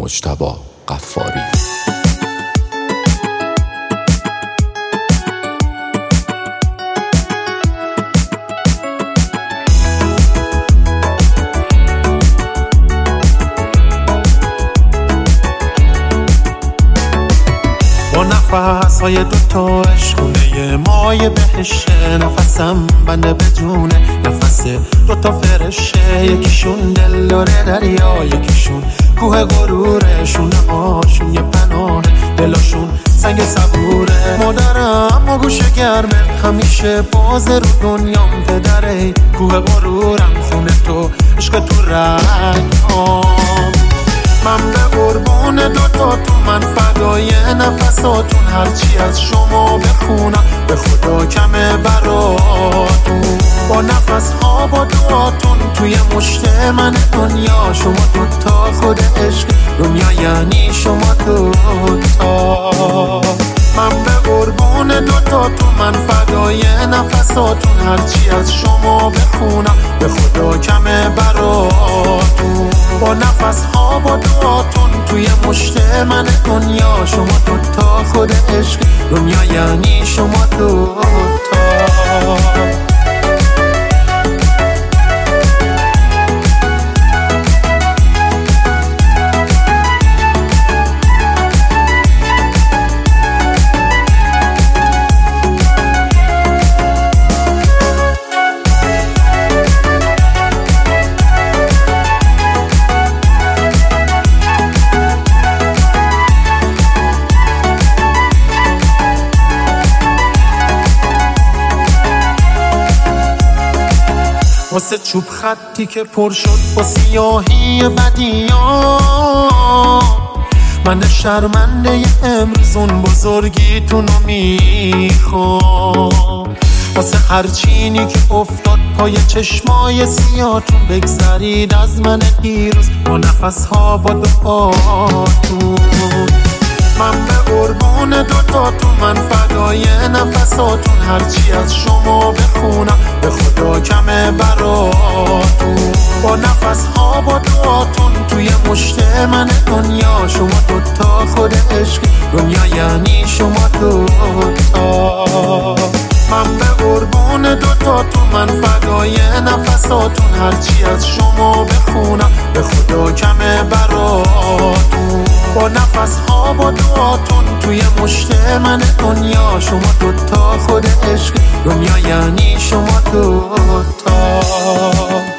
مجتبی غفاری. با نفس‌های دوتا عشقونه مایه بهشه، نفسم بنده بدونه نفس دوتا فرشه، یکیشون دل داره دریا، یکیشون کوه غرورشونه هاشون یه پناه، دلاشون سنگ صبوره. مادرم و گوشه گرمه همیشه باز رو دنیام، پدره کوه غرورم خونه تو عشق تو رگام. من به قربون دوتاتون، من فدای نفساتون، هرچی از شما بخونم به خدا کمه براتون. با نفس ها با دعاتون توی مشت من دنیا، شما دوتا خود عشق دنیا یعنی شما دوتا. من به قربون دوتاتون، من فدای نفساتون، هرچی از شما بخونم به خدا کمه براتون. با نفس ها با دعاتون توی مشت من دنیا، شما دوتا خود عشق دنیا یعنی شما دوتا. واسه چوب خطی که پر شد با سیاهی بدیان، من شرمنده امروز اون بزرگیتونو میخوام. واسه هر چینی که افتاد پای چشمای سیاتون، بگذرید از من دیروز با نفسها با دعاتون. من به قربون دوتاتون، من فدای نفساتون، هرچی از شما بخونم به خدا کمه براتون. با نفس ها با دعاتون توی مشت من دنیا، شما دوتا خود عشق دنیا یعنی شما دوتا. من به قربون دوتاتون، من فدای نفساتون، هرچی از شما بخونم به خدا کمه براتون. با نفس ها با دعاتون توی مشت من دنیا، شما دوتا خود عشق دنیا یعنی شما دوتا.